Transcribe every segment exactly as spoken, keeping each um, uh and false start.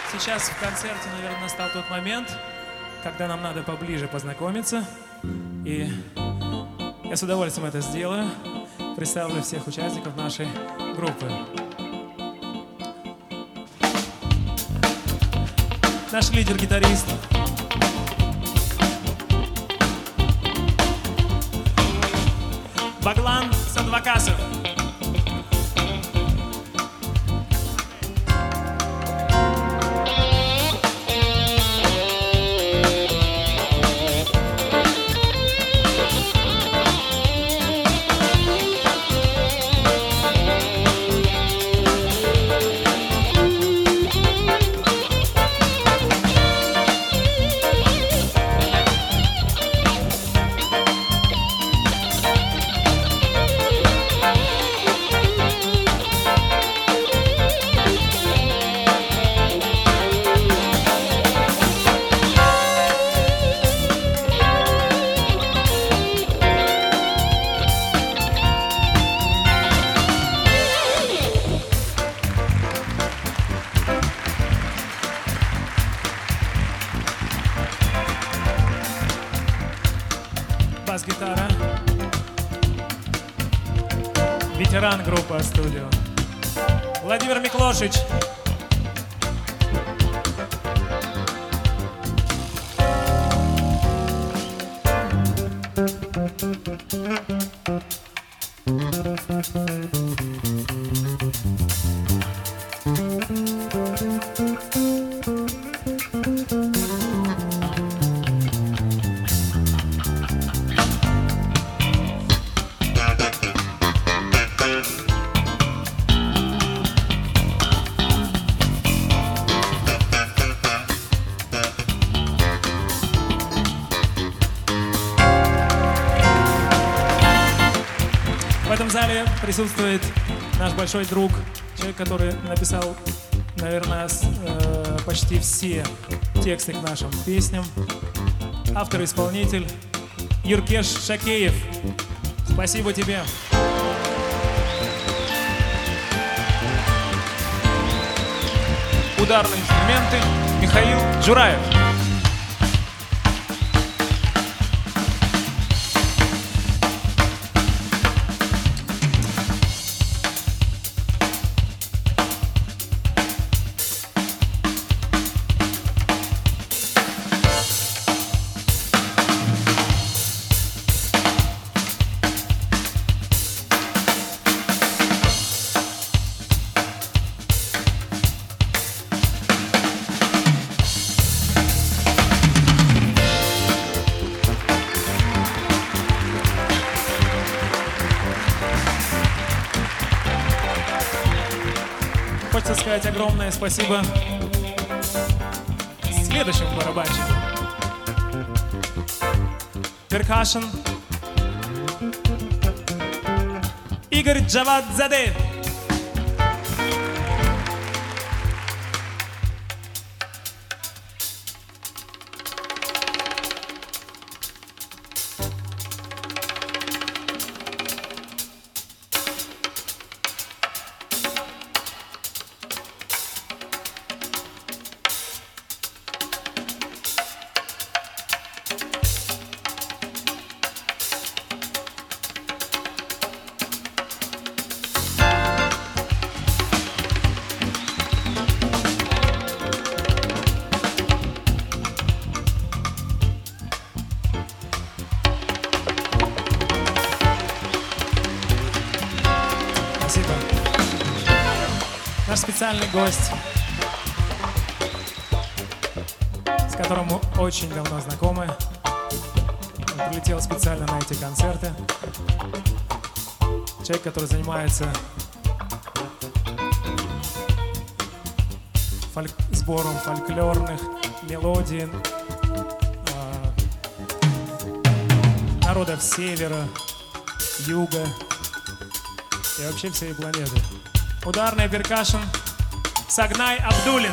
Сейчас в концерте, наверное, настал тот момент, когда нам надо поближе познакомиться. И я с удовольствием это сделаю. Представлю всех участников нашей группы. Наш лидер-гитарист Баглан Садвакасов. Бас-гитара. Ветеран группы «Студио» Владимир Миклошич. В этом зале присутствует наш большой друг, человек, который написал, наверное, э, почти все тексты к нашим песням. Автор-исполнитель Юркеш Шакеев. Спасибо тебе. Ударные инструменты Михаил Джураев. Хочется сказать огромное спасибо следующему барабанщику. Перкашн Игорь Джавадзаде. Спасибо. Наш специальный гость, с которым мы очень давно знакомы. Он прилетел специально на эти концерты. Человек, который занимается фольк... сбором фольклорных мелодий э... народов севера, юга и вообще всей планеты. Ударная перкашн Сагнай Абдулин.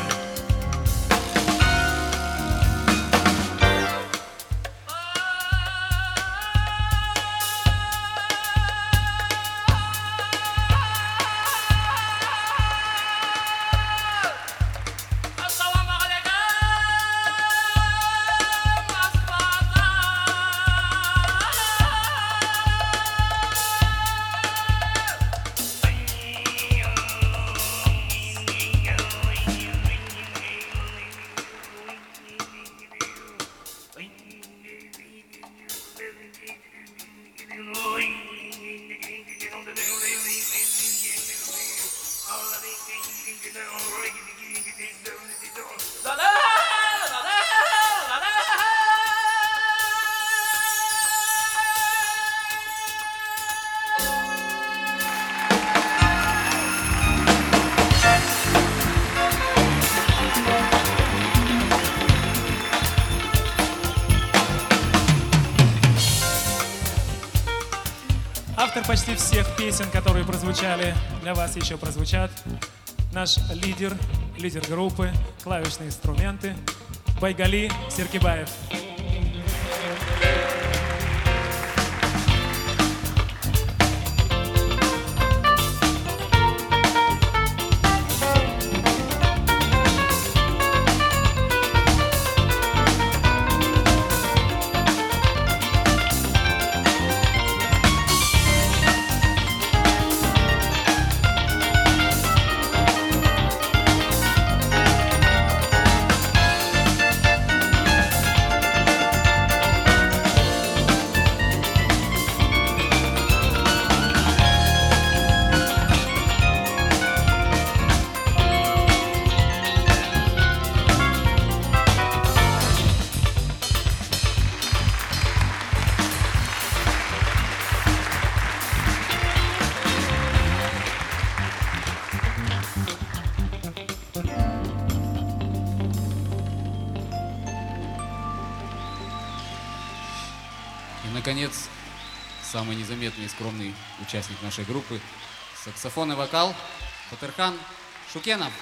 Assalamu Автор почти всех песен, которые прозвучали, для вас еще прозвучат. Наш лидер, лидер группы, клавишные инструменты Байгали Серкибаев. И, наконец, самый незаметный и скромный участник нашей группы — саксофон и вокал Батырхан Шукенов.